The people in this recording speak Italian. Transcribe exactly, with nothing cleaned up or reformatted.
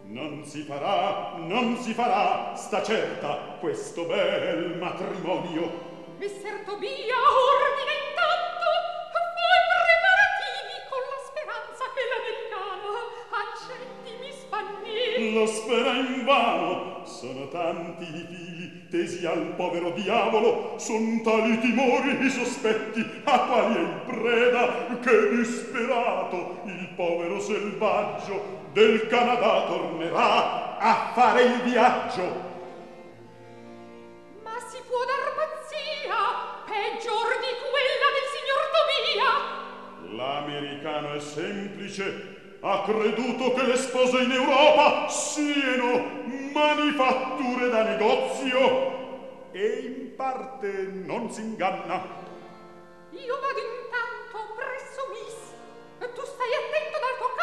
Non si farà, non si farà, sta certa, questo bel matrimonio. Messer Tobia ordina intanto, fai preparativi con la speranza che l'americano accetti mi spannì. Lo spera invano, sono tanti i fili tesi al povero diavolo, son tali timori i sospetti a quali è in preda, che disperato il povero selvaggio del Canada tornerà a fare il viaggio. Ma si può dar pazzia peggior di quella del signor Tobia? L'americano è semplice, ha creduto che le spose in Europa siano manifatture da negozio e in parte non si inganna. Io vado intanto presso Miss, tu stai attento dal tuo